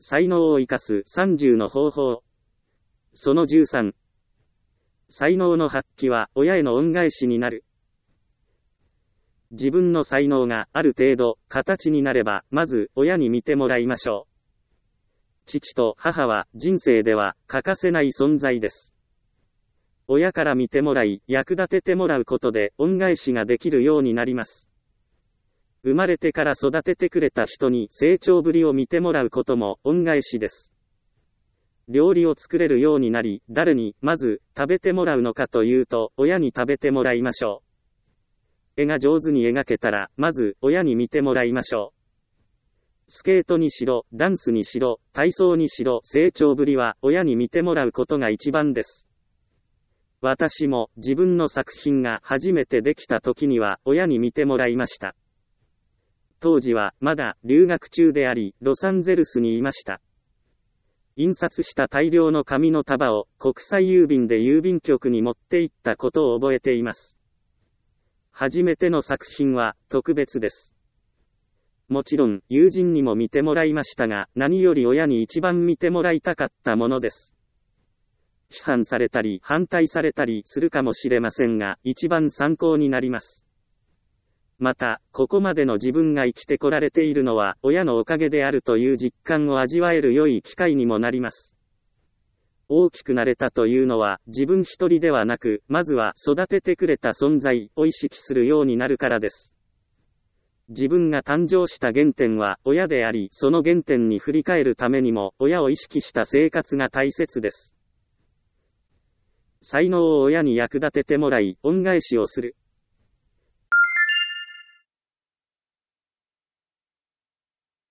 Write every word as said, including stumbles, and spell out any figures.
才能を生かすさんじゅうの方法。そのじゅうさん。才能の発揮は親への恩返しになる。自分の才能がある程度形になれば、まず親に見てもらいましょう。父と母は人生では欠かせない存在です。親から見てもらい、役立ててもらうことで恩返しができるようになります。生まれてから育ててくれた人に成長ぶりを見てもらうことも恩返しです。料理を作れるようになり、誰にまず食べてもらうのかというと、親に食べてもらいましょう。絵が上手に描けたら、まず親に見てもらいましょう。スケートにしろ、ダンスにしろ、体操にしろ、成長ぶりは親に見てもらうことが一番です。私も自分の作品が初めてできた時には親に見てもらいました。当時はまだ留学中であり、ロサンゼルスにいました。印刷した大量の紙の束を国際郵便で郵便局に持って行ったことを覚えています。初めての作品は特別です。もちろん友人にも見てもらいましたが、何より親に一番見てもらいたかったものです。批判されたり反対されたりするかもしれませんが、一番参考になります。また、ここまでの自分が生きてこられているのは親のおかげであるという実感を味わえる良い機会にもなります。大きくなれたというのは自分一人ではなく、まずは育ててくれた存在を意識するようになるからです。自分が誕生した原点は親であり、その原点に振り返るためにも親を意識した生活が大切です。才能を親に役立ててもらい、恩返しをする。